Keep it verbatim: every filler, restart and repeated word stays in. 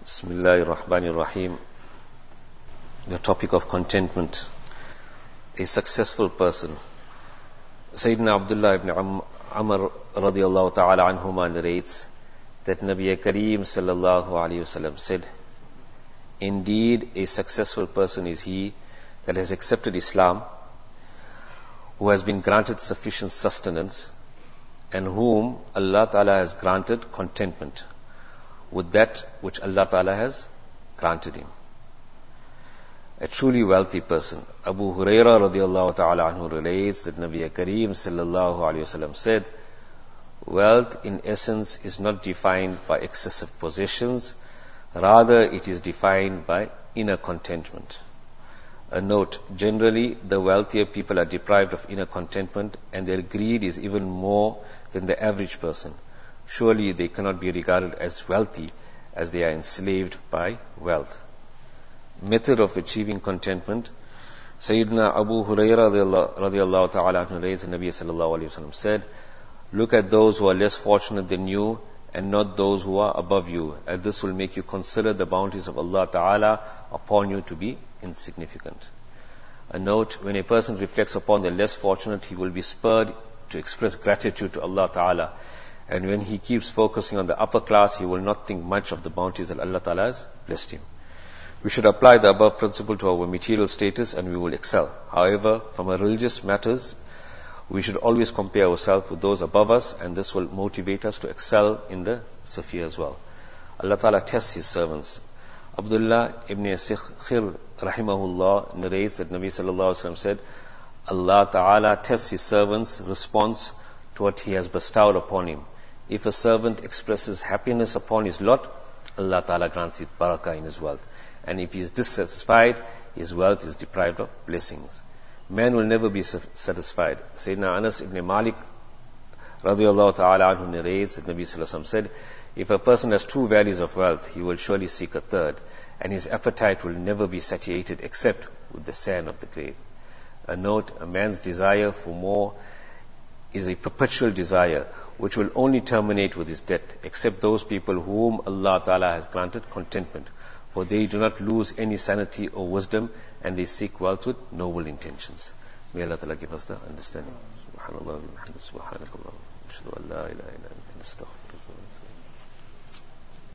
Bismillahir Rahmanir Rahim. The topic of contentment. A successful person. Sayyidina Abdullah ibn Am- Amr radiallahu ta'ala anhuma narrates that Nabi Kareem sallallahu alayhi wasallam said, "Indeed, a successful person is he that has accepted Islam, who has been granted sufficient sustenance, and whom Allah ta'ala has granted contentment with that which Allah ta'ala has granted him." A truly wealthy person. Abu Huraira radiallahu ta'ala anhu relates that Nabi Kareem sallallahu alayhi wasallam said, "Wealth in essence is not defined by excessive possessions, rather it is defined by inner contentment." A note, generally the wealthier people are deprived of inner contentment and their greed is even more than the average person. Surely they cannot be regarded as wealthy as they are enslaved by wealth. Method of achieving contentment. Sayyidina Abu Huraira radiallahu ta'ala anhu narrates that Nabi sallallahu alayhi wasallam said, "Look at those who are less fortunate than you and not those who are above you, and this will make you consider the bounties of Allah ta'ala upon you to be insignificant." A note, when a person reflects upon the less fortunate, he will be spurred to express gratitude to Allah ta'ala. And when he keeps focusing on the upper class, he will not think much of the bounties that Allah ta'ala has blessed him. We should apply the above principle to our material status and we will excel. However, from our religious matters, we should always compare ourselves with those above us, and this will motivate us to excel in the sphere as well. Allah ta'ala tests His servants. Abdullah ibn Sikhir rahimahullah narrates that Nabi sallallahu alaihi wasallam said, Allah ta'ala tests His servants' response to what He has bestowed upon him. If a servant expresses happiness upon his lot, Allah ta'ala grants it barakah in his wealth. And if he is dissatisfied, his wealth is deprived of blessings. Man will never be satisfied. Sayyidina Anas ibn Malik radiyallahu ta'ala anhu narrates that Nabi sallallahu alaihi wasallam said, "If a person has two valleys of wealth, he will surely seek a third, and his appetite will never be satiated except with the sand of the grave." A note, a man's desire for more is a perpetual desire which will only terminate with his death, except those people whom Allah Ta'ala has granted contentment, for they do not lose any sanity or wisdom and they seek wealth with noble intentions. May Allah Ta'ala give us the understanding. Subhanallah wa bihamdihi, subhanakallah, ashhadu an la ilaha illa anta, astaghfiruka.